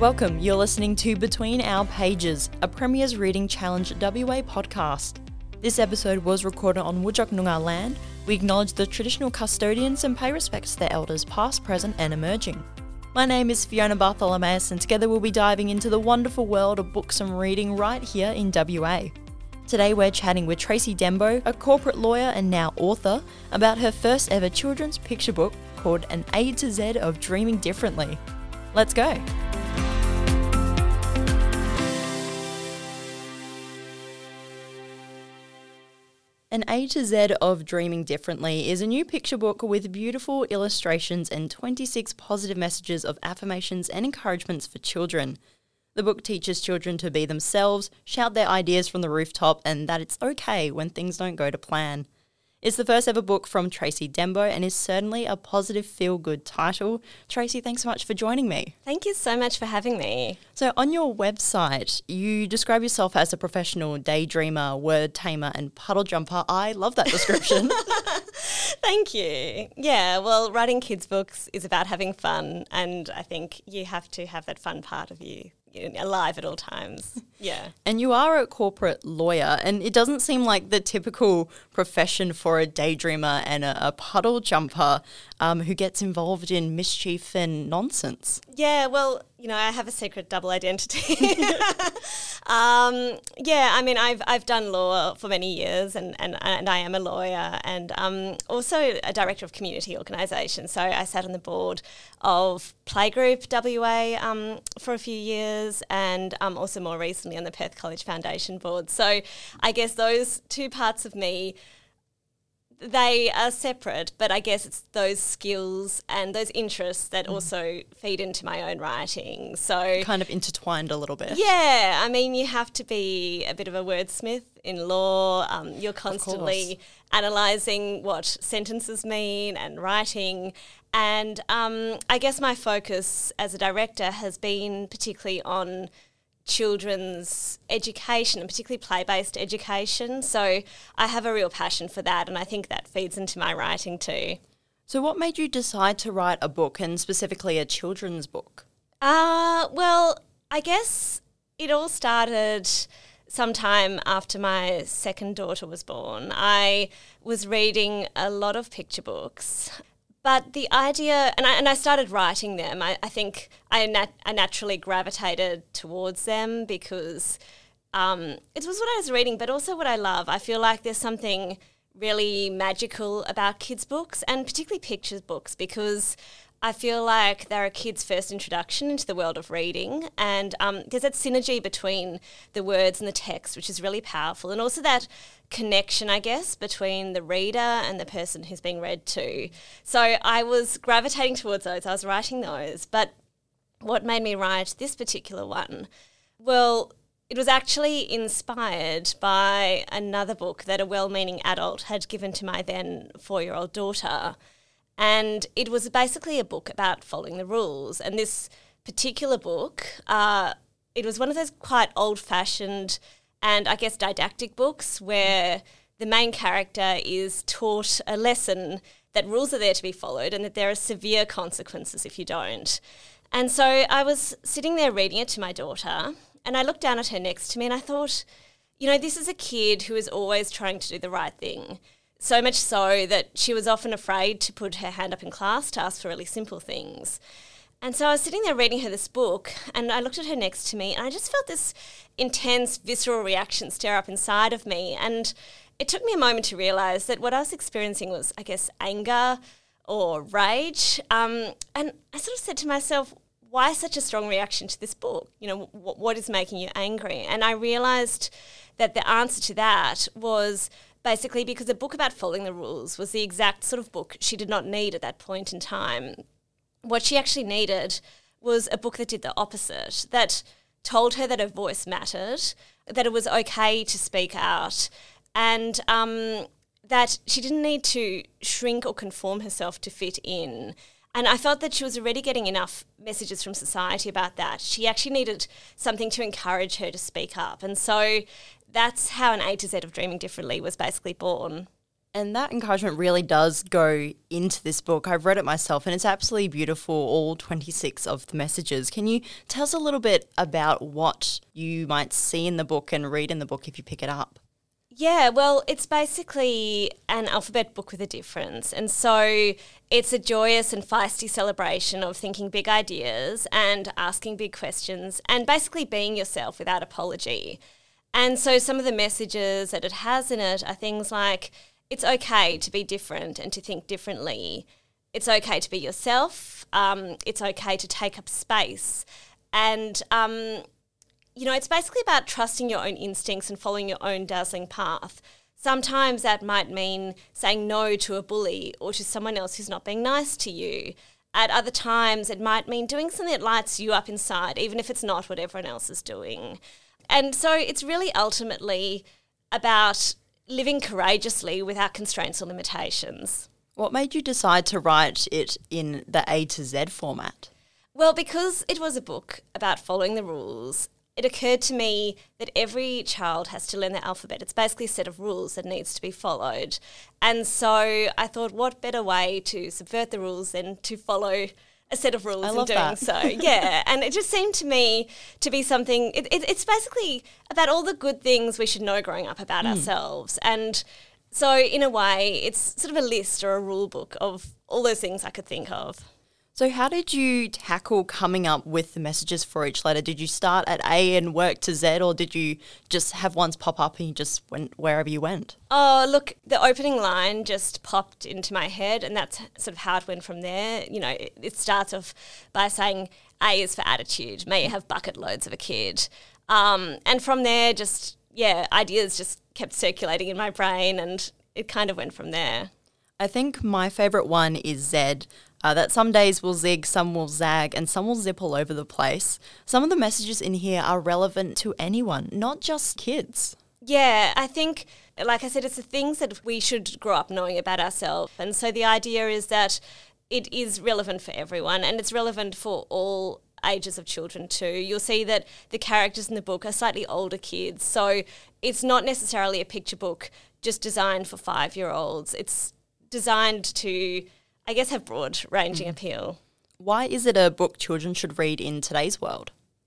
Welcome, you're listening to Between Our Pages, a Premier's Reading Challenge WA podcast. This episode was recorded on Whadjuk Noongar land. We acknowledge the traditional custodians and pay respects to their elders past, present and emerging. My name is Fiona Bartholomeus and together we'll be diving into the wonderful world of books and reading right here in WA. Today we're chatting with Tracy Dembo, a corporate lawyer and now author, about her first ever children's picture book called An A to Z of Dreaming Differently. Let's go! An A to Z of Dreaming Differently is a new picture book with beautiful illustrations and 26 positive messages of affirmations and encouragements for children. The book teaches children to be themselves, shout their ideas from the rooftop, and that it's okay when things don't go to plan. It's the first ever book from Tracy Dembo and is certainly a positive feel-good title. Tracy, thanks so much for joining me. Thank you so much for having me. So on your website, you describe yourself as a professional daydreamer, word tamer and puddle jumper. I love that description. Thank you. Yeah, well, writing kids' books is about having fun, and I think you have to have that fun part of you alive at all times. Yeah. And you are a corporate lawyer, and it doesn't seem like the typical profession for a daydreamer and a puddle jumper who gets involved in mischief and nonsense. Yeah, well, I have a secret double identity. I've done law for many years and I am a lawyer and also a director of community organisations. So I sat on the board of Playgroup WA for a few years and also more recently on the Perth College Foundation board. So I guess those two parts of me, they are separate, but I guess it's those skills and those interests that also feed into my own writing. So kind of intertwined a little bit. Yeah, you have to be a bit of a wordsmith in law. You're constantly analysing what sentences mean and writing. And I guess my focus as a director has been particularly on children's education and particularly play-based education. So I have a real passion for that and I think that feeds into my writing too. So what made you decide to write a book and specifically a children's book? Well, I guess it all started sometime after my second daughter was born. I was reading a lot of picture books. But the idea, and I started writing them, I think I naturally gravitated towards them because it was what I was reading, but also what I love. I feel like there's something really magical about kids' books and particularly pictures books because I feel like they're a kid's first introduction into the world of reading and there's that synergy between the words and the text, which is really powerful, and also that connection, I guess, between the reader and the person who's being read to. So I was gravitating towards those. I was writing those. But what made me write this particular one? Well, it was actually inspired by another book that a well-meaning adult had given to my then 4-year-old daughter. And it was basically a book about following the rules. And this particular book, it was one of those quite old-fashioned and I guess didactic books where the main character is taught a lesson that rules are there to be followed and that there are severe consequences if you don't. And so I was sitting there reading it to my daughter and I looked down at her next to me and I thought, this is a kid who is always trying to do the right thing. So much so that she was often afraid to put her hand up in class to ask for really simple things. And so I was sitting there reading her this book and I looked at her next to me and I just felt this intense visceral reaction stir up inside of me. And it took me a moment to realise that what I was experiencing was, I guess, anger or rage. And I sort of said to myself, why such a strong reaction to this book? What is making you angry? And I realised that the answer to that was basically because a book about following the rules was the exact sort of book she did not need at that point in time. What she actually needed was a book that did the opposite, that told her that her voice mattered, that it was okay to speak out, and that she didn't need to shrink or conform herself to fit in. And I felt that she was already getting enough messages from society about that. She actually needed something to encourage her to speak up. And so that's how An A to Z of Dreaming Differently was basically born. And that encouragement really does go into this book. I've read it myself and it's absolutely beautiful, all 26 of the messages. Can you tell us a little bit about what you might see in the book and read in the book if you pick it up? Yeah, well, it's basically an alphabet book with a difference. And so it's a joyous and feisty celebration of thinking big ideas and asking big questions and basically being yourself without apology. And so some of the messages that it has in it are things like, it's okay to be different and to think differently. It's okay to be yourself. It's okay to take up space. And, it's basically about trusting your own instincts and following your own dazzling path. Sometimes that might mean saying no to a bully or to someone else who's not being nice to you. At other times, it might mean doing something that lights you up inside, even if it's not what everyone else is doing. And so it's really ultimately about living courageously without constraints or limitations. What made you decide to write it in the A to Z format? Well, because it was a book about following the rules, it occurred to me that every child has to learn the alphabet. It's basically a set of rules that needs to be followed. And so I thought, what better way to subvert the rules than to follow a set of rules in doing so. Yeah, and it just seemed to me to be something, it's basically about all the good things we should know growing up about ourselves. And so in a way, it's sort of a list or a rule book of all those things I could think of. So how did you tackle coming up with the messages for each letter? Did you start at A and work to Z, or did you just have ones pop up and you just went wherever you went? Oh, look, the opening line just popped into my head, and that's sort of how it went from there. It starts off by saying A is for attitude. May you have bucket loads of a kid. And from there, ideas just kept circulating in my brain, and it kind of went from there. I think my favourite one is Z. That some days will zig, some will zag, and some will zip all over the place. Some of the messages in here are relevant to anyone, not just kids. Yeah, I think, like I said, it's the things that we should grow up knowing about ourselves. And so the idea is that it is relevant for everyone, and it's relevant for all ages of children too. You'll see that the characters in the book are slightly older kids, so it's not necessarily a picture book just designed for 5-year-olds. It's designed to, I guess, have broad-ranging appeal. Why is it a book children should read in today's world?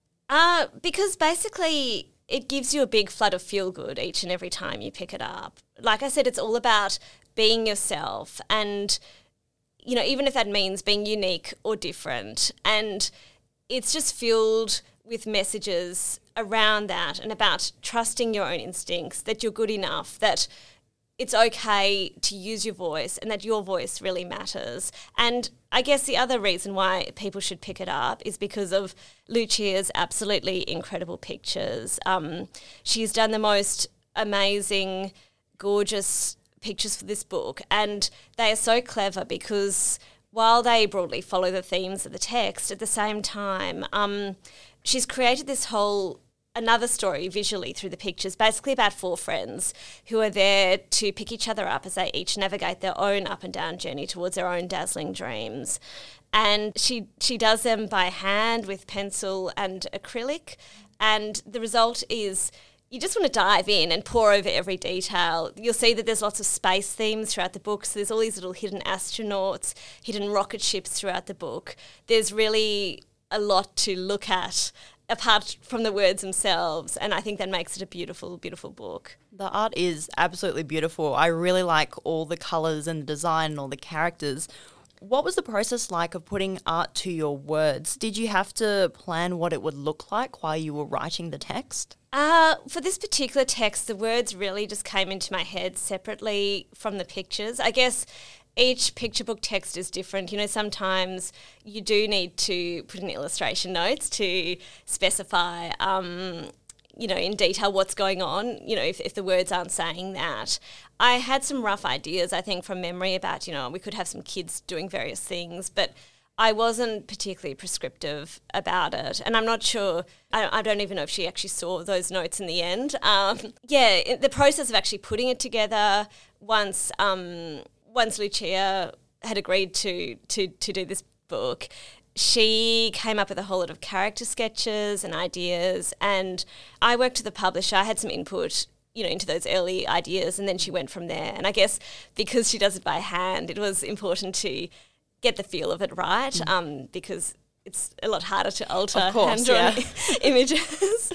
Because basically it gives you a big flood of feel-good each and every time you pick it up. Like I said, it's all about being yourself and, even if that means being unique or different. And it's just filled with messages around that and about trusting your own instincts, that you're good enough, that it's okay to use your voice and that your voice really matters. And I guess the other reason why people should pick it up is because of Lucia's absolutely incredible pictures. She's done the most amazing, gorgeous pictures for this book, and they are so clever because while they broadly follow the themes of the text, at the same time, she's created this whole another story visually through the pictures, basically about 4 friends who are there to pick each other up as they each navigate their own up and down journey towards their own dazzling dreams. And she does them by hand with pencil and acrylic, and the result is you just want to dive in and pore over every detail. You'll see that there's lots of space themes throughout the book. So there's all these little hidden astronauts, hidden rocket ships throughout the book. There's really a lot to look at apart from the words themselves, and I think that makes it a beautiful, beautiful book. The art is absolutely beautiful. I really like all the colours and the design and all the characters. What was the process like of putting art to your words? Did you have to plan what it would look like while you were writing the text? For this particular text, the words really just came into my head separately from the pictures. I guess each picture book text is different. Sometimes you do need to put in illustration notes to specify, in detail what's going on, if the words aren't saying that. I had some rough ideas, I think, from memory about, we could have some kids doing various things, but I wasn't particularly prescriptive about it. And I'm not sure, I don't even know if she actually saw those notes in the end. The process of actually putting it together once Lucia had agreed to do this book, she came up with a whole lot of character sketches and ideas, and I worked with the publisher. I had some input into those early ideas, and then she went from there. And I guess because she does it by hand, it was important to get the feel of it right, because it's a lot harder to alter hand-drawn images.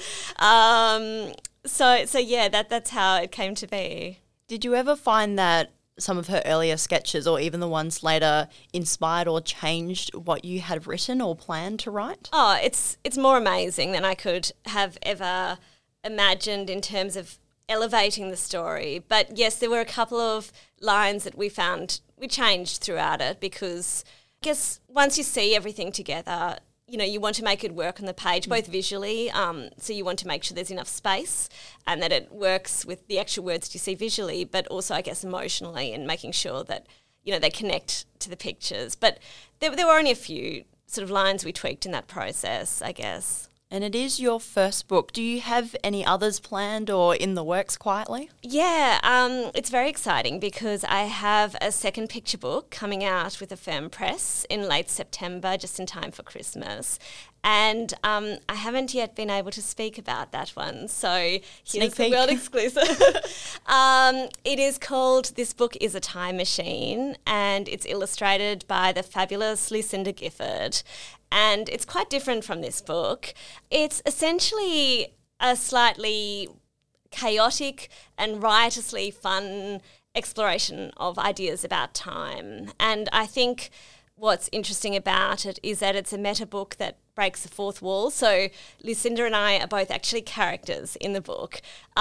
So yeah, that's how it came to be. Did you ever find that some of her earlier sketches, or even the ones later, inspired or changed what you had written or planned to write? Oh, it's more amazing than I could have ever imagined in terms of elevating the story. But yes, there were a couple of lines that we found we changed throughout it, because I guess once you see everything together, you want to make it work on the page, both visually, so you want to make sure there's enough space and that it works with the actual words you see visually, but also, I guess, emotionally, and making sure that, they connect to the pictures. But there were only a few sort of lines we tweaked in that process, I guess. And it is your first book. Do you have any others planned or in the works quietly? Yeah, it's very exciting because I have a second picture book coming out with Affirm Press in late September, just in time for Christmas. And I haven't yet been able to speak about that one. So here's the world exclusive. It is called This Book is a Time Machine, and it's illustrated by the fabulous Lucinda Gifford. And it's quite different from this book. It's essentially a slightly chaotic and riotously fun exploration of ideas about time. And I think what's interesting about it is that it's a meta book that breaks the fourth wall. So Lucinda and I are both actually characters in the book.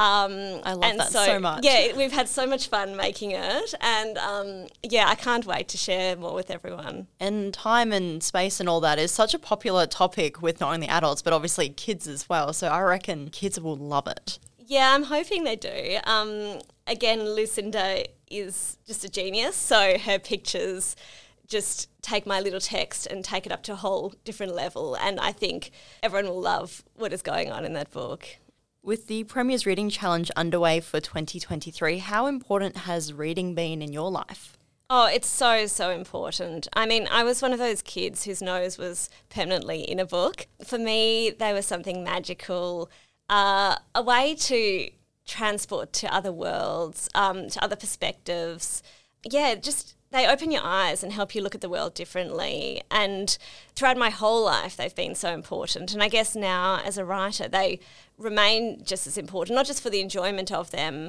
I love that so much. Yeah, we've had so much fun making it. And I can't wait to share more with everyone. And time and space and all that is such a popular topic with not only adults, but obviously kids as well. So I reckon kids will love it. Yeah, I'm hoping they do. Again, Lucinda is just a genius. So her pictures just take my little text and take it up to a whole different level. And I think everyone will love what is going on in that book. With the Premier's Reading Challenge underway for 2023, how important has reading been in your life? Oh, it's so, so important. I mean, I was one of those kids whose nose was permanently in a book. For me, they were something magical, a way to transport to other worlds, to other perspectives. Yeah, just they open your eyes and help you look at the world differently. And throughout my whole life, they've been so important. And I guess now as a writer, they remain just as important, not just for the enjoyment of them,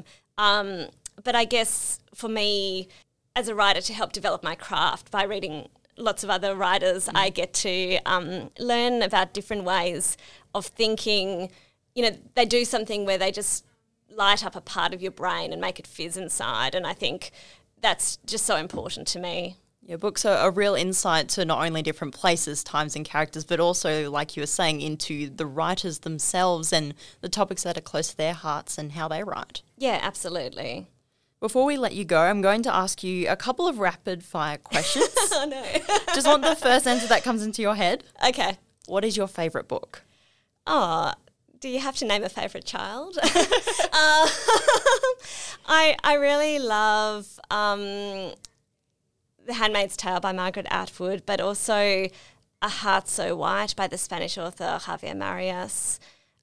but I guess for me as a writer to help develop my craft by reading lots of other writers. I get to learn about different ways of thinking. They do something where they just light up a part of your brain and make it fizz inside. And I think that's just so important to me. Your books are a real insight to not only different places, times and characters, but also, like you were saying, into the writers themselves and the topics that are close to their hearts and how they write. Yeah, absolutely. Before we let you go, I'm going to ask you a couple of rapid-fire questions. Oh, no. Just want the first answer that comes into your head. Okay. What is your favourite book? Oh, do you have to name a favourite child? I really love The Handmaid's Tale by Margaret Atwood, but also A Heart So White by the Spanish author Javier Marias.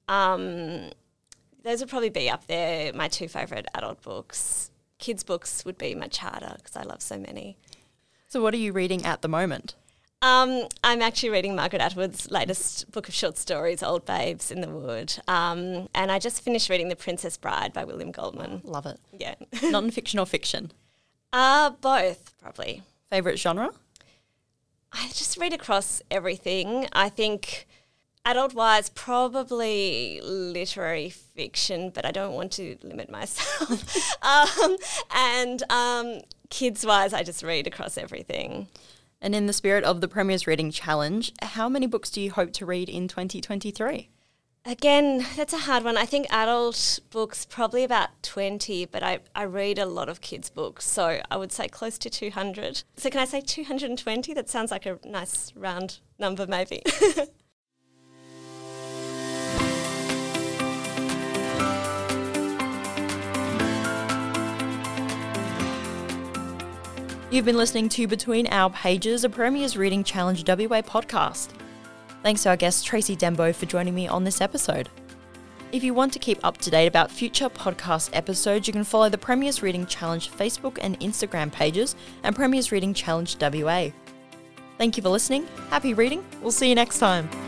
Those would probably be up there, my two favourite adult books. Kids' books would be much harder because I love so many. So what are you reading at the moment? I'm actually reading Margaret Atwood's latest book of short stories, Old Babes in the Wood. And I just finished reading The Princess Bride by William Goldman. Love it. Yeah. Non-fiction or fiction? Both, probably. Favourite genre? I just read across everything. I think adult-wise, probably literary fiction, but I don't want to limit myself. And kids-wise, I just read across everything. And in the spirit of the Premier's Reading Challenge, how many books do you hope to read in 2023? Again, that's a hard one. I think adult books, probably about 20, but I read a lot of kids' books, so I would say close to 200. So can I say 220? That sounds like a nice round number maybe. You've been listening to Between Our Pages, a Premier's Reading Challenge WA podcast. Thanks to our guest Tracy Dembo for joining me on this episode. If you want to keep up to date about future podcast episodes, you can follow the Premiers Reading Challenge Facebook and Instagram pages and Premiers Reading Challenge WA. Thank you for listening. Happy reading. We'll see you next time.